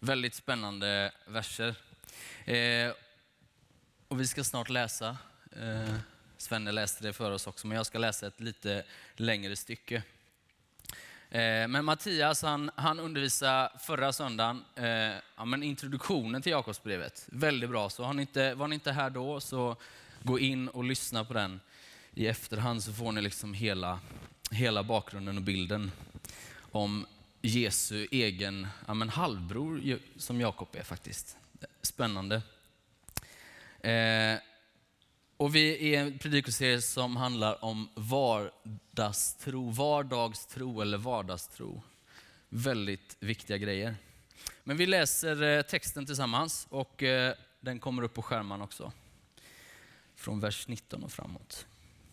Väldigt spännande verser. Och vi ska snart läsa. Svenne läste det för oss också, men jag ska läsa ett lite längre stycke. Men Mattias han undervisade förra söndagen introduktionen till Jakobsbrevet. Väldigt bra, så var ni inte här då, så gå in och lyssna på den i efterhand, så får ni liksom hela bakgrunden och bilden om Jesu egen halvbror som Jakob är faktiskt. Spännande. Och vi är en predikoserie som handlar om vardagstro eller vardagstro. Väldigt viktiga grejer. Men vi läser texten tillsammans och den kommer upp på skärmen också. Från vers 19 och framåt.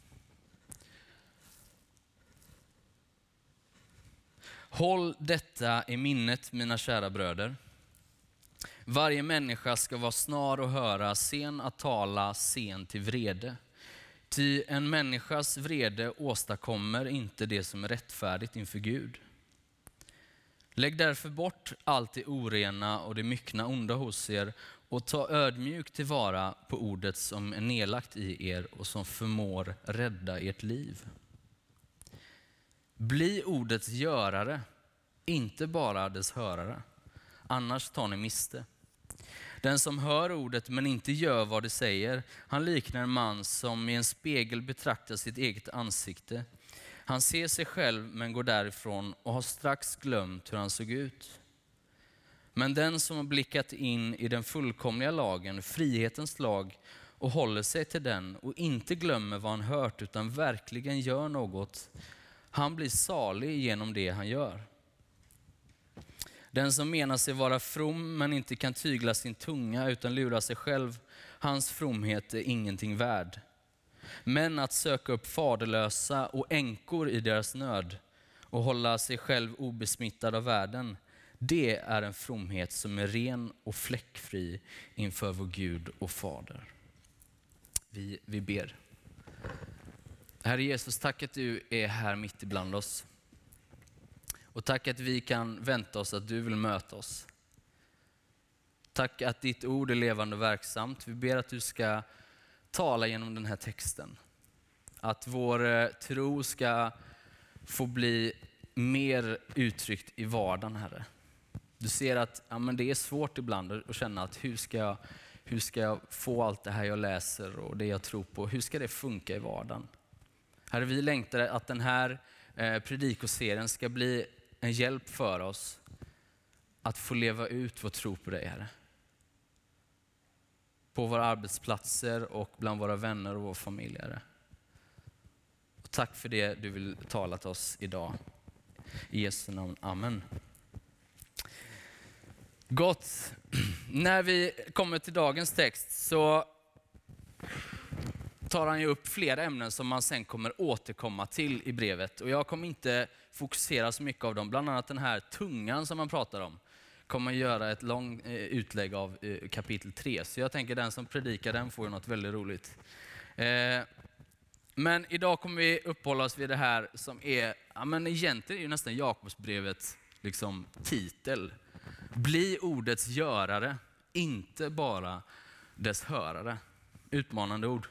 Håll detta i minnet, mina kära bröder. Varje människa ska vara snar att höra, sen att tala, sen till vrede. Ty en människas vrede åstadkommer inte det som är rättfärdigt inför Gud. Lägg därför bort allt det orena och det myckna onda hos er och ta ödmjukt tillvara på ordet som är nedlagt i er och som förmår rädda ert liv. Bli ordets görare, inte bara dess hörare, annars tar ni miste. Den som hör ordet men inte gör vad det säger, han liknar en man som i en spegel betraktar sitt eget ansikte. Han ser sig själv men går därifrån och har strax glömt hur han såg ut. Men den som har blickat in i den fullkomliga lagen, frihetens lag, och håller sig till den och inte glömmer vad han hört utan verkligen gör något, han blir salig genom det han gör. Den som menar sig vara from men inte kan tygla sin tunga utan lurar sig själv, hans fromhet är ingenting värd. Men att söka upp faderlösa och änkor i deras nöd och hålla sig själv obesmittad av världen, det är en fromhet som är ren och fläckfri inför vår Gud och Fader. Vi ber. Herre Jesus, tack att du är här mitt ibland oss. Och tack att vi kan vänta oss att du vill möta oss. Tack att ditt ord är levande och verksamt. Vi ber att du ska tala genom den här texten. Att vår tro ska få bli mer uttryckt i vardagen, Herre. Du ser att det är svårt ibland att känna att hur ska jag få allt det här jag läser och det jag tror på, hur ska det funka i vardagen? Herre, vi längtar att den här predikoserien ska bli en hjälp för oss att få leva ut vår tro på dig, Herre. På våra arbetsplatser och bland våra vänner och vår familj, Herre. Och tack för det du vill tala till oss idag. I Jesu namn, amen. Gott. När vi kommer till dagens text så tar han ju upp flera ämnen som man sen kommer återkomma till i brevet. Och jag kommer inte fokusera så mycket av dem. Bland annat den här tungan som man pratar om kommer göra ett långt utlägg av kapitel 3. Så jag tänker den som predikar den får ju något väldigt roligt. Men idag kommer vi uppehålla oss vid det här som är, egentligen är ju nästan Jakobsbrevets liksom titel. Bli ordets görare, inte bara dess hörare. Utmanande ord.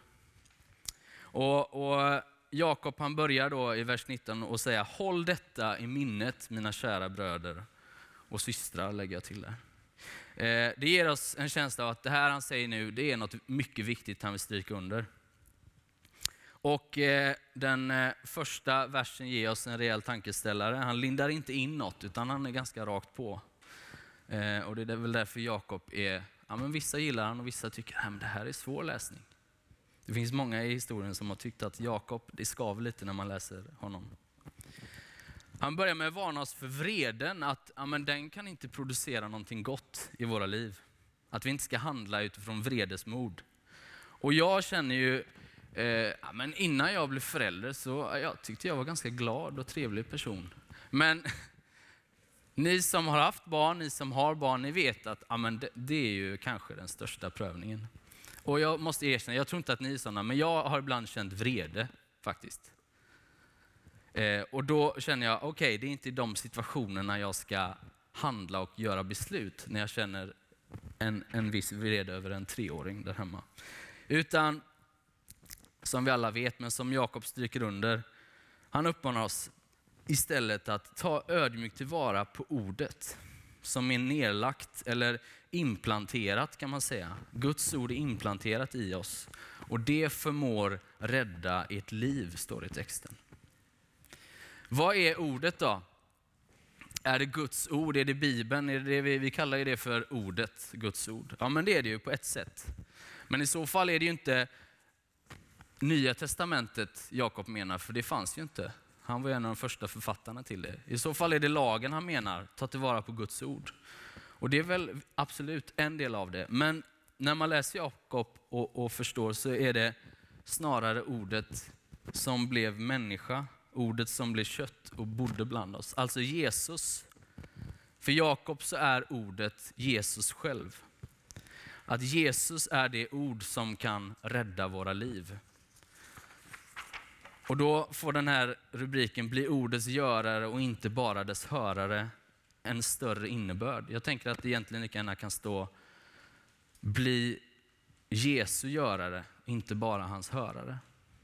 Och Jakob han börjar då i vers 19 och säga: håll detta i minnet, mina kära bröder och systrar, lägger jag till där. Det ger oss en känsla av att det här han säger nu, det är något mycket viktigt han vill stryka under. Och den första versen ger oss en rejäl tankeställare. Han lindar inte in något utan han är ganska rakt på. Och det är väl därför Jakob är, vissa gillar han och vissa tycker att det här är svår läsning. Det finns många i historien som har tyckt att Jakob, det skaver lite när man läser honom. Han börjar med att varna oss för vreden, att den kan inte producera någonting gott i våra liv. Att vi inte ska handla utifrån vredesmod. Och jag känner ju, innan jag blev förälder så jag tyckte jag var ganska glad och trevlig person. Men ni som har haft barn, ni som har barn, ni vet att det är ju kanske den största prövningen. Och jag måste erkänna, jag tror inte att ni är sådana, men jag har ibland känt vrede faktiskt. Och då känner jag, okej, det är inte i de situationerna jag ska handla och göra beslut när jag känner en viss vrede över en 3-åring där hemma. Utan, som vi alla vet, men som Jakob stryker under, han uppmanar oss istället att ta ödmjukt tillvara på ordet som är nedlagt eller implanterat, kan man säga. Guds ord är implanterat i oss och det förmår rädda ert liv, står det i texten. Vad är ordet då? Är det Guds ord? Är det Bibeln? Är det vi kallar det för ordet, Guds ord? Ja, men det är det ju på ett sätt. Men i så fall är det ju inte Nya testamentet Jakob menar, för det fanns ju inte. Han var en av de första författarna till det. I så fall är det lagen han menar, ta tillvara på Guds ord. Och det är väl absolut en del av det. Men när man läser Jakob och förstår, så är det snarare ordet som blev människa, ordet som blev kött och bodde bland oss. Alltså Jesus. För Jakob så är ordet Jesus själv. Att Jesus är det ord som kan rädda våra liv. Och då får den här rubriken, bli ordets görare och inte bara dess hörare, en större innebörd. Jag tänker att det egentligen lika gärna kan stå, bli Jesu görare, inte bara hans hörare.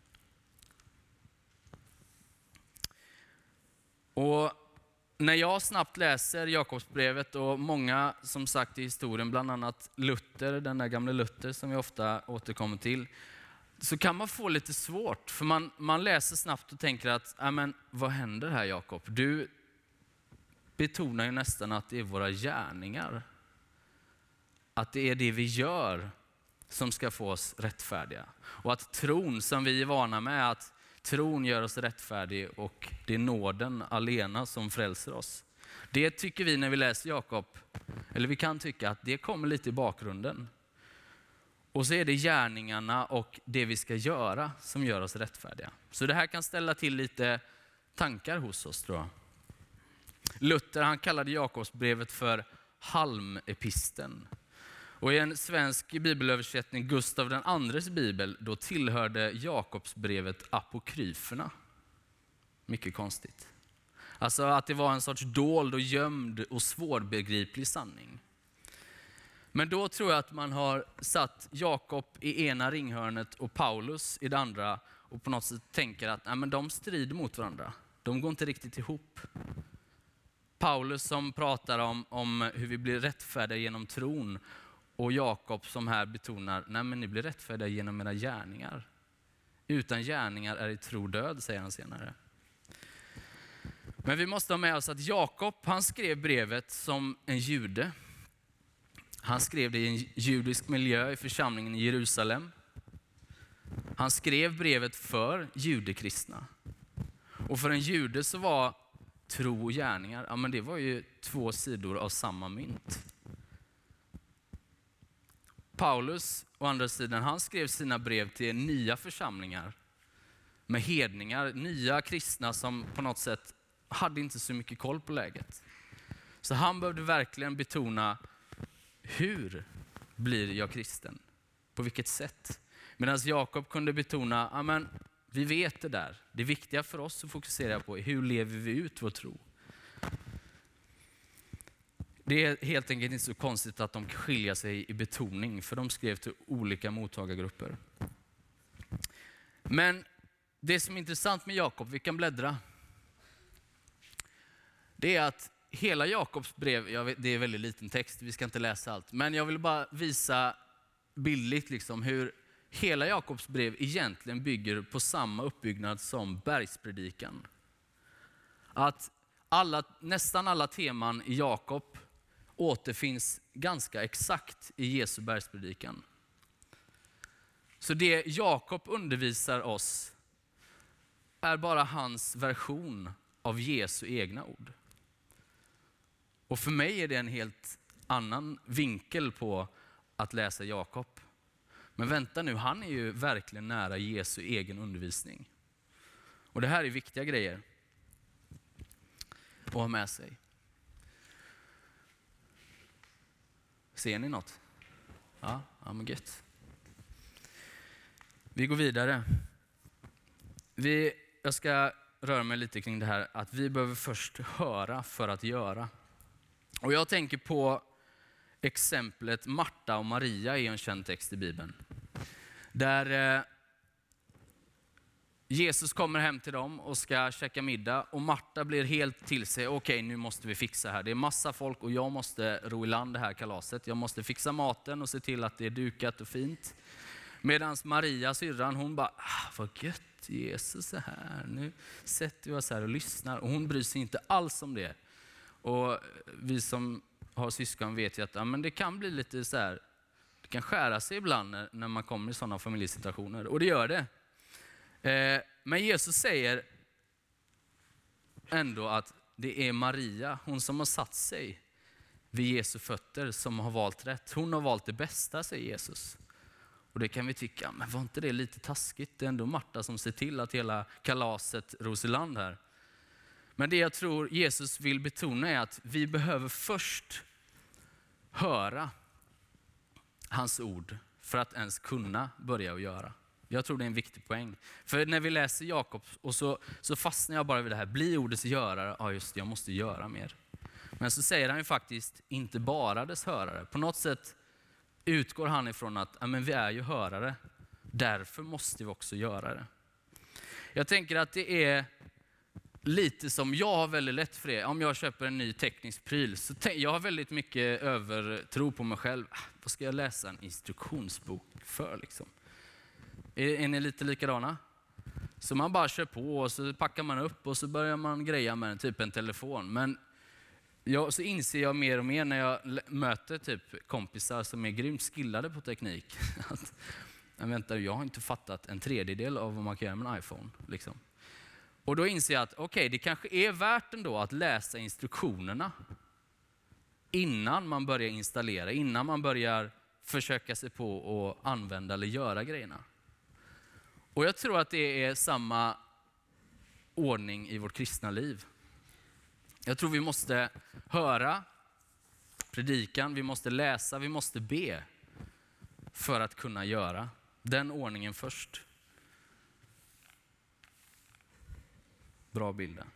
Och när jag snabbt läser Jakobsbrevet, och många som sagt i historien, bland annat Luther, den där gamla Luther som vi ofta återkommer till, så kan man få lite svårt. För man läser snabbt och tänker att, men vad händer här Jakob? Du betonar ju nästan att det är våra gärningar. Att det är det vi gör som ska få oss rättfärdiga. Och att tron, som vi är vana med, att tron gör oss rättfärdig och det är nåden alena som frälser oss. Det tycker vi när vi läser Jakob, eller vi kan tycka att det kommer lite i bakgrunden. Och så är det gärningarna och det vi ska göra som gör oss rättfärdiga. Så det här kan ställa till lite tankar hos oss, tror jag. Luther, han kallade Jakobsbrevet för halmepisten. Och i en svensk bibelöversättning, Gustav IIs bibel, då tillhörde Jakobsbrevet apokryferna. Mycket konstigt. Alltså att det var en sorts dold och gömd och svårbegriplig sanning. Men då tror jag att man har satt Jakob i ena ringhörnet och Paulus i det andra, och på något sätt tänker att men de strider mot varandra. De går inte riktigt ihop. Paulus som pratar om hur vi blir rättfärdiga genom tron, och Jakob som här betonar, men ni blir rättfärdiga genom era gärningar. Utan gärningar är i tro död, säger han senare. Men vi måste ha med oss att Jakob, han skrev brevet som en jude. Han skrev det i en judisk miljö i församlingen i Jerusalem. Han skrev brevet för judekristna. Och för en jude så var tro och gärningar, men det var ju två sidor av samma mynt. Paulus, å andra sidan, han skrev sina brev till nya församlingar med hedningar, nya kristna som på något sätt hade inte så mycket koll på läget. Så han behövde verkligen betona, hur blir jag kristen? På vilket sätt? Medan Jakob kunde betona, vi vet det där. Det viktiga för oss att fokusera på är hur lever vi ut vår tro? Det är helt enkelt inte så konstigt att de skiljer sig i betoning, för de skrev till olika mottagargrupper. Men det som är intressant med Jakob, vi kan bläddra, det är att hela Jakobs brev, det är väldigt liten text, vi ska inte läsa allt, men jag vill bara visa bildligt hur hela Jakobs brev egentligen bygger på samma uppbyggnad som bergspredikan. Att nästan alla teman i Jakob återfinns ganska exakt i Jesu bergspredikan. Så det Jakob undervisar oss är bara hans version av Jesu egna ord. Och för mig är det en helt annan vinkel på att läsa Jakob. Men vänta nu, han är ju verkligen nära Jesu egen undervisning. Och det här är viktiga grejer att ha med sig. Ser ni något? Ja men gött. Vi går vidare. Jag ska röra mig lite kring det här att vi behöver först höra för att göra. Och jag tänker på exemplet Marta och Maria i en känd text i Bibeln. Där Jesus kommer hem till dem och ska käka middag och Marta blir helt till sig. Okej, nu måste vi fixa här. Det är massa folk och jag måste ro i land det här kalaset. Jag måste fixa maten och se till att det är dukat och fint. Medan Maria, syrran, hon bara, vad gött, Jesus är här. Nu sätter vi oss här och lyssnar. Och hon bryr sig inte alls om det. Och vi som har syskon vet ju att men det kan bli lite så här, det kan skära sig ibland när man kommer i sådana familjesituationer. Och det gör det. Men Jesus säger ändå att det är Maria, hon som har satt sig vid Jesu fötter, som har valt rätt. Hon har valt det bästa, säger Jesus. Och det kan vi tycka, men var inte det lite taskigt? Det är ändå Marta som ser till att hela kalaset ros i land här. Men det jag tror Jesus vill betona är att vi behöver först höra hans ord för att ens kunna börja att göra. Jag tror det är en viktig poäng. För när vi läser Jakob och så fastnar jag bara vid det här. Bli ordets görare. Ja just det, jag måste göra mer. Men så säger han ju faktiskt inte bara dess hörare. På något sätt utgår han ifrån att men vi är ju hörare. Därför måste vi också göra det. Jag tänker att det är lite som jag har väldigt lätt för det. Om jag köper en ny teknisk pryl så jag har väldigt mycket övertro på mig själv. Vad ska jag läsa en instruktionsbok för liksom? Är ni lite likadana? Så man bara kör på och så packar man upp och så börjar man greja med typ en telefon. Men så inser jag mer och mer när jag möter typ kompisar som är grymt skillade på teknik. Jag har inte fattat en tredjedel av vad man kan göra med en iPhone. Liksom. Och då inser jag att det kanske är värt ändå att läsa instruktionerna innan man börjar installera, innan man börjar försöka sig på att använda eller göra grejerna. Och jag tror att det är samma ordning i vårt kristna liv. Jag tror vi måste höra predikan, vi måste läsa, vi måste be för att kunna göra den ordningen först. Bra bilder.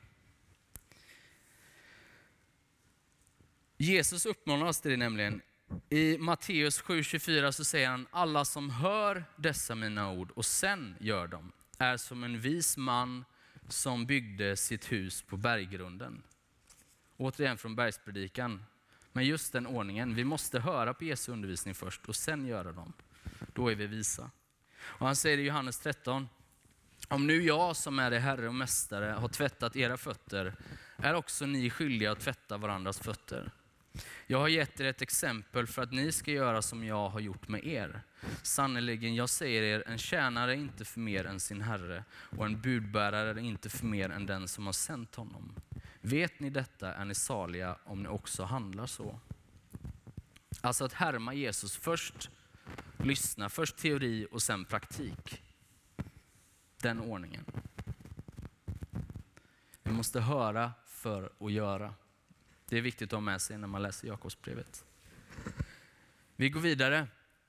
Jesus uppmanar oss till det nämligen. I Matteus 7:24 så säger han, alla som hör dessa mina ord och sen gör dem är som en vis man som byggde sitt hus på berggrunden. Återigen från bergspredikan. Men just den ordningen, vi måste höra på Jesu undervisning först och sen göra dem. Då är vi visa. Och han säger i Johannes 13, om nu jag som är er herre och mästare har tvättat era fötter, är också ni skyldiga att tvätta varandras fötter. Jag har gett er ett exempel för att ni ska göra som jag har gjort med er. Sannerligen, jag säger er, en tjänare är inte för mer än sin herre och en budbärare är inte för mer än den som har sänt honom. Vet ni detta är ni saliga om ni också handlar så. Alltså att härma Jesus, först lyssna, först teori och sen praktik. Den ordningen. Vi måste höra för att göra. Det är viktigt att ha med sig när man läser Jakobsbrevet. Vi går vidare.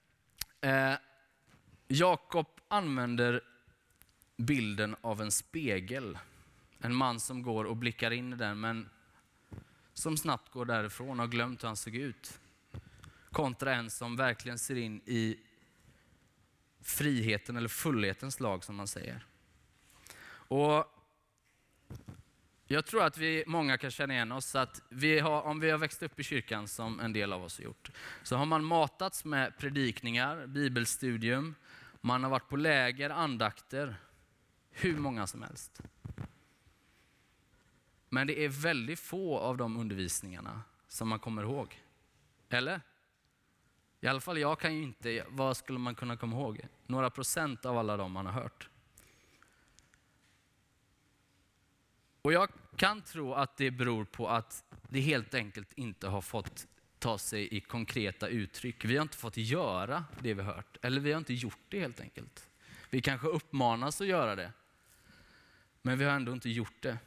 Jakob använder bilden av en spegel. En man som går och blickar in i den men som snabbt går därifrån och har glömt hur han såg ut. Kontra en som verkligen ser in i friheten eller fullhetens lag som man säger. Och jag tror att många kan känna igen oss att om vi har växt upp i kyrkan som en del av oss har gjort, så har man matats med predikningar, bibelstudium, man har varit på läger, andakter, hur många som helst. Men det är väldigt få av de undervisningarna som man kommer ihåg. Eller? I alla fall jag kan ju inte, vad skulle man kunna komma ihåg? Några procent av alla de man har hört. Och jag kan tro att det beror på att det helt enkelt inte har fått ta sig i konkreta uttryck. Vi har inte fått göra det vi har hört. Eller vi har inte gjort det helt enkelt. Vi kanske uppmanas att göra det. Men vi har ändå inte gjort det.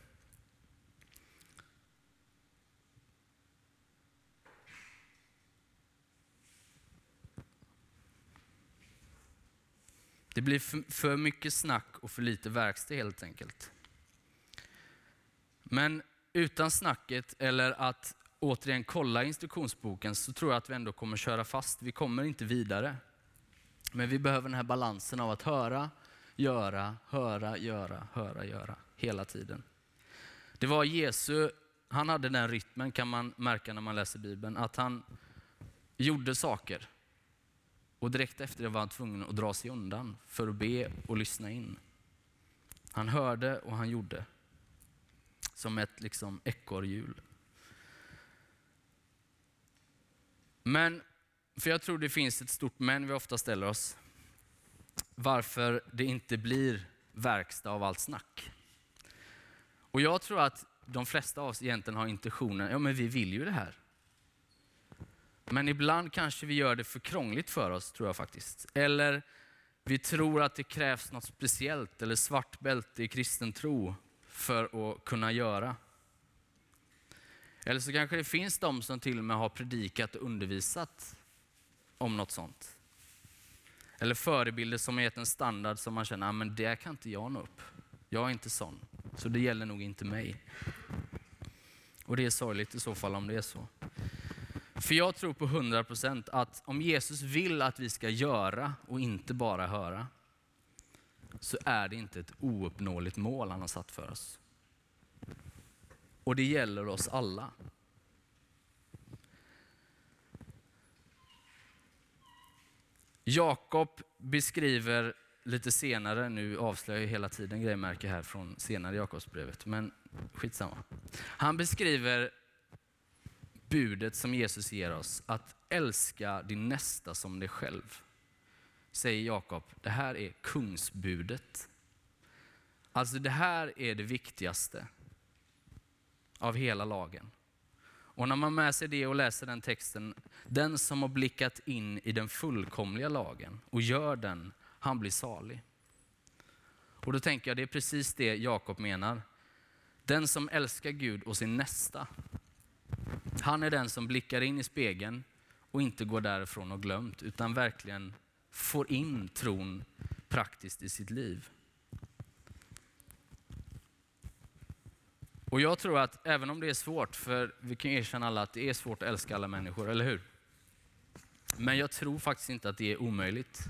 Det blir för mycket snack och för lite verkstad helt enkelt. Men utan snacket eller att återigen kolla instruktionsboken så tror jag att vi ändå kommer köra fast. Vi kommer inte vidare. Men vi behöver den här balansen av att höra, göra, höra, göra, höra, göra hela tiden. Det var Jesus, han hade den rytmen kan man märka när man läser Bibeln, att han gjorde saker och direkt efter det var han tvungen att dra sig undan för att be och lyssna in. Han hörde och han gjorde. Som ett ekorrhjul. Men, för jag tror det finns ett stort men vi ofta ställer oss. Varför det inte blir verkstad av allt snack. Och jag tror att de flesta av oss egentligen har intentionen, ja men vi vill ju det här. Men ibland kanske vi gör det för krångligt för oss, tror jag faktiskt. Eller vi tror att det krävs något speciellt eller svart bälte i kristen tro för att kunna göra. Eller så kanske det finns de som till och med har predikat och undervisat om något sånt. Eller förebilder som har gett en standard som man känner, men det kan inte jag nå upp. Jag är inte sån, så det gäller nog inte mig. Och det är sorgligt i så fall om det är så. För jag tror på 100% att om Jesus vill att vi ska göra och inte bara höra, så är det inte ett ouppnåeligt mål han har satt för oss. Och det gäller oss alla. Jakob beskriver lite senare, nu avslöjar jag hela tiden grejmärke här från senare Jakobsbrevet, men skitsamma. Han beskriver budet som Jesus ger oss, att älska din nästa som dig själv. Säger Jakob, det här är kungsbudet. Alltså det här är det viktigaste av hela lagen. Och när man med sig det och läser den texten, den som har blickat in i den fullkomliga lagen och gör den, han blir salig. Och då tänker jag, det är precis det Jakob menar. Den som älskar Gud och sin nästa, han är den som blickar in i spegeln och inte går därifrån och glömt, utan verkligen får in tron praktiskt i sitt liv. Och jag tror att även om det är svårt, för vi kan erkänna alla att det är svårt att älska alla människor, eller hur? Men jag tror faktiskt inte att det är omöjligt.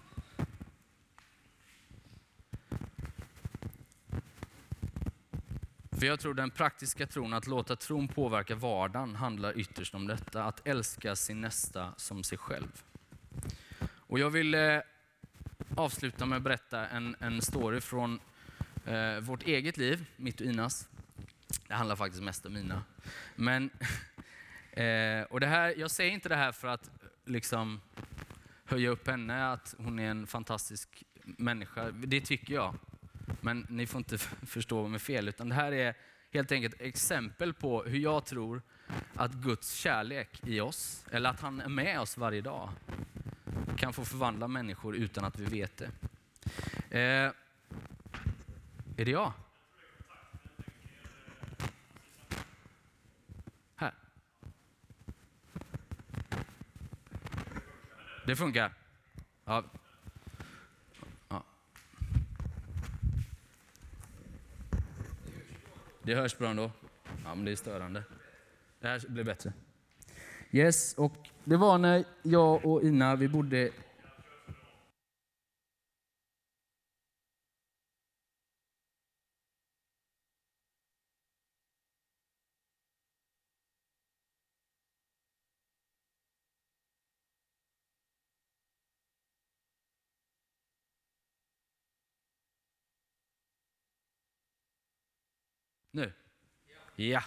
För jag tror den praktiska tron, att låta tron påverka vardagen, handlar ytterst om detta. Att älska sin nästa som sig själv. Och jag vill avsluta med att berätta en story från vårt eget liv, mitt och Inas. Det handlar faktiskt mest om Ina. Men, och det här, jag säger inte det här för att höja upp henne, att hon är en fantastisk människa. Det tycker jag. Men ni får inte förstå mig fel, utan det här är helt enkelt ett exempel på hur jag tror att Guds kärlek i oss, eller att han är med oss varje dag, kan få förvandla människor utan att vi vet det. Är det jag? Här. Det funkar. Ja. Det hörs bra ändå. Ja, men det är störande. Det här blir bättre. Yes, och det var när jag och Ina, vi bodde... Nu? Ja.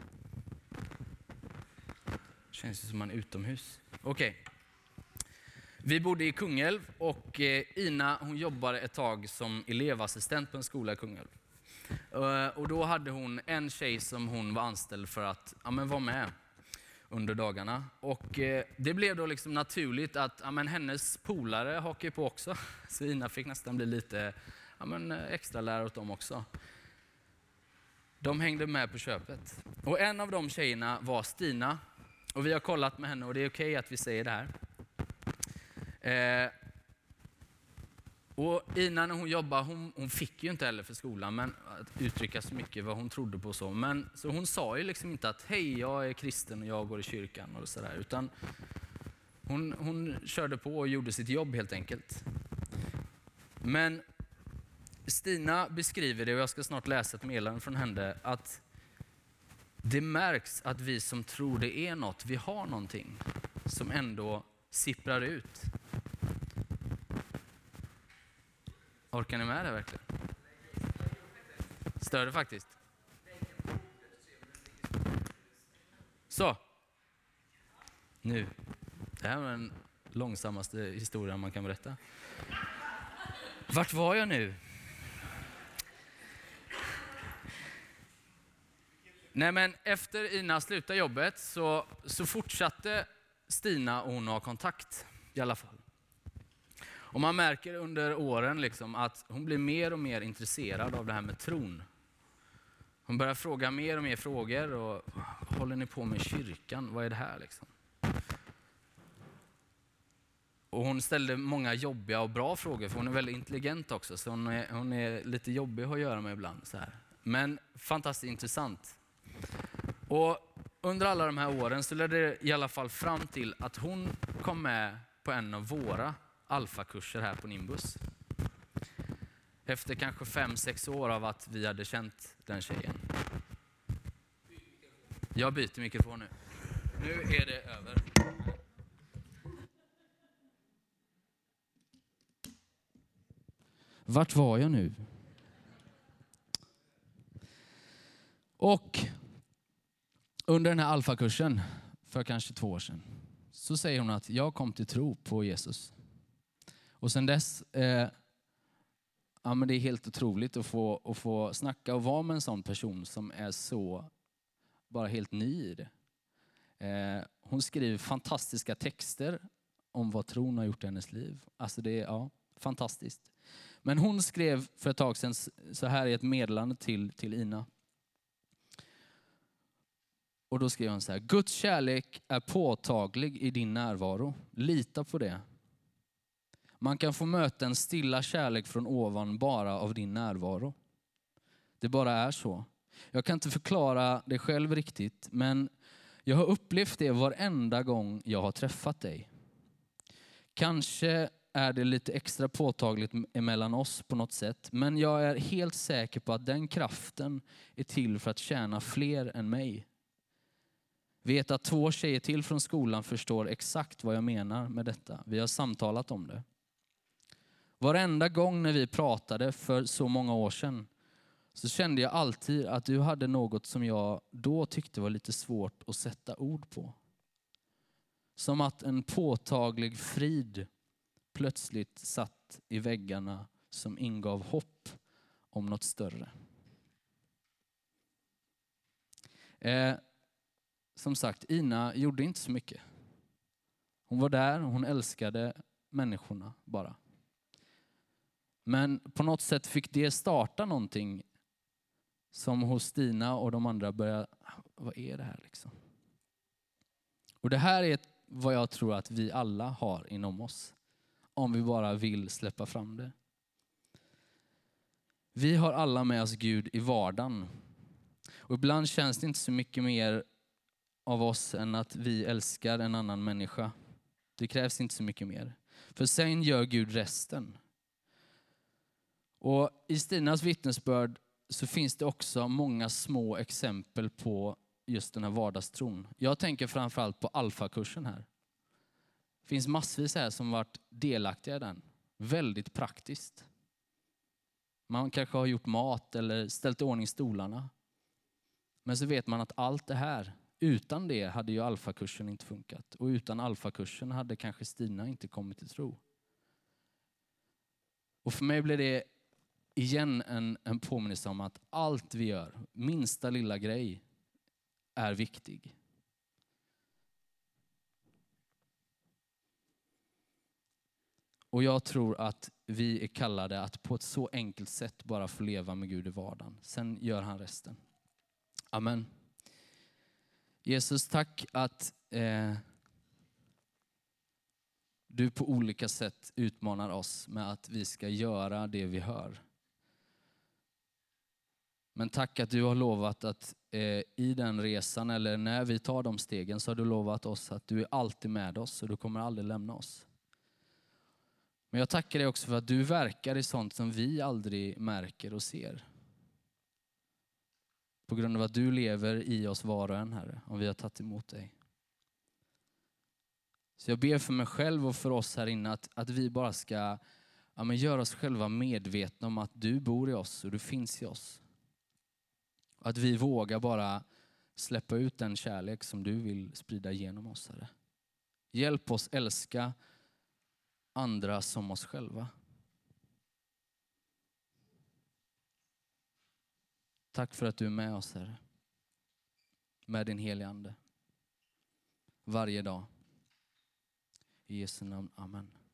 Känns det som man är utomhus. Okej. Vi bodde i Kungälv och Ina, hon jobbade ett tag som elevassistent på en skola i Kungälv. Och då hade hon en tjej som hon var anställd för att vara med under dagarna. Och det blev då naturligt att hennes polare hakade på också. Så Ina fick nästan bli lite extra lärare åt dem också. De hängde med på köpet. Och en av de tjejerna var Stina. Och vi har kollat med henne och det är okej att vi säger det här. Och Ina när hon jobbade, hon fick ju inte heller för skolan men att uttrycka så mycket vad hon trodde på så. Men så hon sa ju liksom inte att hej, jag är kristen och jag går i kyrkan och sådär. Utan hon körde på och gjorde sitt jobb helt enkelt. Men Stina beskriver det, och jag ska snart läsa ett meddelande från henne, att det märks att vi som tror det är något, vi har någonting som ändå sipprar ut. Orkar ni med det verkligen? Större faktiskt. Så. Nu. Det här var den långsammaste historien man kan berätta. Vart var jag nu? Nej, men efter Ina slutade jobbet så fortsatte Stina och hon ha kontakt i alla fall. Och man märker under åren liksom att hon blir mer och mer intresserad av det här med tron. Hon börjar fråga mer och mer frågor. Och håller ni på med kyrkan? Vad är det här liksom? Och hon ställde många jobbiga och bra frågor, för hon är väldigt intelligent också. Så hon är lite jobbig att göra med ibland. Så här. Men fantastiskt intressant. Och under alla de här åren så ledde det i alla fall fram till att hon kom med på en av våra alfakurser här på Nimbus. Efter kanske 5-6 år av att vi hade känt den tjejen. Jag byter mikrofon nu. Nu är det över. Vart var jag nu? Och under den här alfakursen för kanske 2 år sedan så säger hon att jag kom till tro på Jesus. Och sen dess, ja, men det är helt otroligt att få snacka och vara med en sån person som är så bara helt ny i det. Hon skriver fantastiska texter om vad tron har gjort i hennes liv. Alltså det är fantastiskt. Men hon skrev för ett tag sedan så här i ett meddelande till Ina. Och då skrev hon så här: Guds kärlek är påtaglig i din närvaro. Lita på det. Man kan få möta en stilla kärlek från ovan bara av din närvaro. Det bara är så. Jag kan inte förklara det själv riktigt, men jag har upplevt det varenda gång jag har träffat dig. Kanske är det lite extra påtagligt emellan oss på något sätt, men jag är helt säker på att den kraften är till för att tjäna fler än mig. Vet att 2 tjejer till från skolan förstår exakt vad jag menar med detta. Vi har samtalat om det. Varenda gång när vi pratade för så många år sedan så kände jag alltid att du hade något som jag då tyckte var lite svårt att sätta ord på. Som att en påtaglig frid plötsligt satt i väggarna som ingav hopp om något större. Som sagt, Ina gjorde inte så mycket. Hon var där och hon älskade människorna bara. Men på något sätt fick det starta någonting som hos Stina och de andra började, vad är det här liksom? Och det här är vad jag tror att vi alla har inom oss. Om vi bara vill släppa fram det. Vi har alla med oss Gud i vardagen. Och ibland känns det inte så mycket mer av oss än att vi älskar en annan människa. Det krävs inte så mycket mer. För sen gör Gud resten. Och i Stinas vittnesbörd så finns det också många små exempel på just den här vardagstron. Jag tänker framförallt på alfakursen här. Det finns massvis här som varit delaktiga i den. Väldigt praktiskt. Man kanske har gjort mat eller ställt i ordning stolarna. Men så vet man att allt det här, utan det hade ju alfakursen inte funkat. Och utan alfakursen hade kanske Stina inte kommit till tro. Och för mig blir det igen en påminnelse om att allt vi gör, minsta lilla grej, är viktig. Och jag tror att vi är kallade att på ett så enkelt sätt bara få leva med Gud i vardagen. Sen gör han resten. Amen. Jesus, tack att du på olika sätt utmanar oss med att vi ska göra det vi hör. Men tack att du har lovat att i den resan, eller när vi tar de stegen, så har du lovat oss att du är alltid med oss och du kommer aldrig lämna oss. Men jag tackar dig också för att du verkar i sånt som vi aldrig märker och ser. På grund av att du lever i oss var och en, Herre, om vi har tagit emot dig. Så jag ber för mig själv och för oss här inne att vi bara ska göra oss själva medvetna om att du bor i oss och du finns i oss. Att vi vågar bara släppa ut den kärlek som du vill sprida genom oss, Herre. Hjälp oss älska andra som oss själva. Tack för att du är med oss, Herre. Med din heliga ande. Varje dag. I Jesu namn, amen.